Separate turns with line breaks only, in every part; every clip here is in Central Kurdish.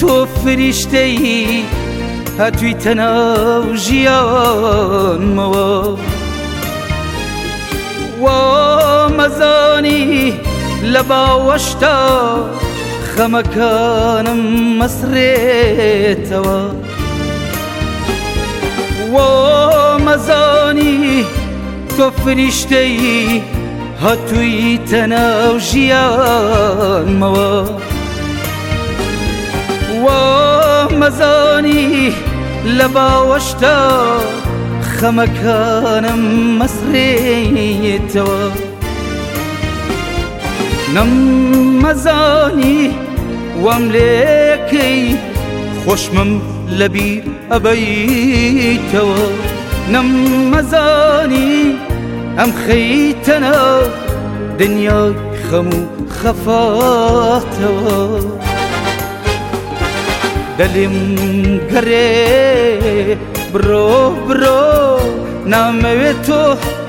تۆ فریشتەی هاتوویتە ناو ژیانمەوە وا مەزانی لە باوەشتا خەمەکانم مەسرێتەوە وا مەزانی تۆ فریشتەی هاتوویتە ناو ژیانمەوە وا مەزانی لە باوەشتا خەمەکانم مەسرێتەوە نەممەزانی وام لێکەی خۆشمم لەبیر ئەبەیتەوە نەممەزانی ئەم خەیتە ناو دنیای خەم و خەفاتەوە دەلێم گەڕێ بڕۆ بڕۆ نامەوێت تۆ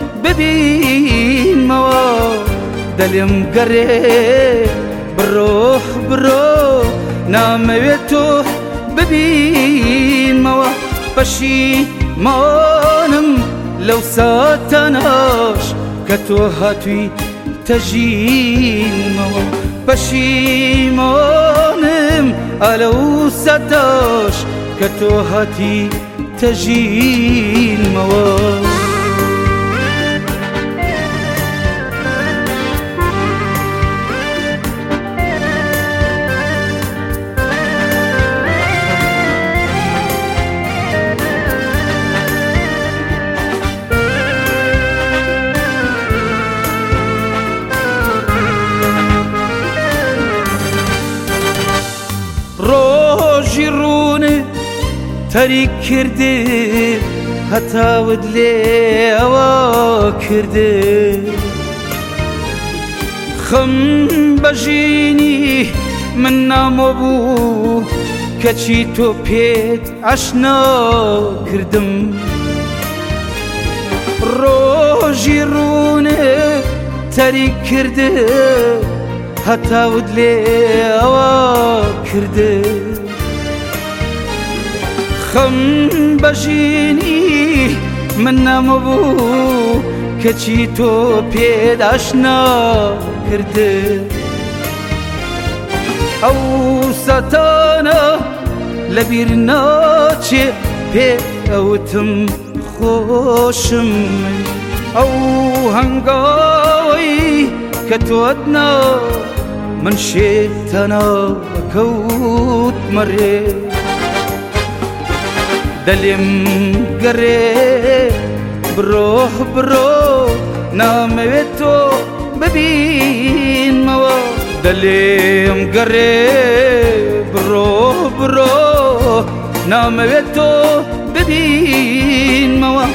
ببینمەوە دەلێم گەڕێ بڕۆ بڕۆ نامەوێت تۆ ببینمەوە پەشیمانم لەو ساتانەش کە تۆ هاتووی تەژینمەوە پەشیمانم ئەلەو ساتاش کە تۆ هاتی تەژینمەوە ڕۆژی ڕوونە تەریک کردێ هەتاوت لێەوە کردێ خەم بەژینی من نامۆ بوو کەچی تۆ پێت ئاشنا کردم ڕۆژی ڕوونە تەریک کردێ هەتاوت لێەوە کردێ خەم بەژینی من نەمەبوو کەچی تۆ پێت ئاشنا کردێ ئەو سەتانە لەبیر ناچێ پێ ئەوتم خۆشم ئەو هەنگاوی کە تۆت نا من شێتەنە کەوت مەڕێ دەلێم گەڕێ بڕۆ بڕۆ نامەوێت تۆ ببینمەوە دەلێم گەڕێ بڕۆ بڕۆ نامەوێت تۆ ببینمەوە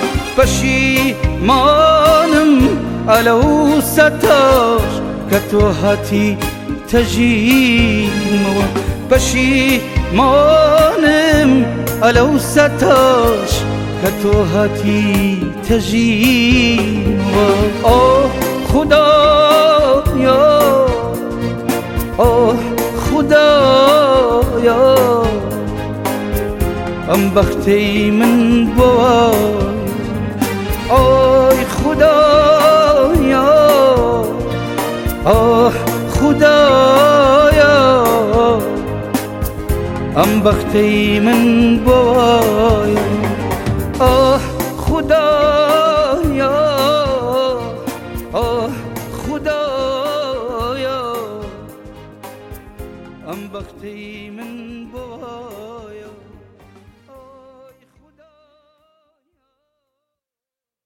پەشیمانم ئەلەو سەتاش کە تۆ هاتی تەژینمەوە پەشیمانم ئەلەو سەتاش کە تۆ هاتی تەژینمەوە ئۆ خودایا ئۆ خودایا ئەم بەختەی من بۆ ئۆی خودایا ئۆ خودایا ئەم بەختەی من بۆ ئۆ خودایا ئۆ خودایا ئەم بەختەی من بۆ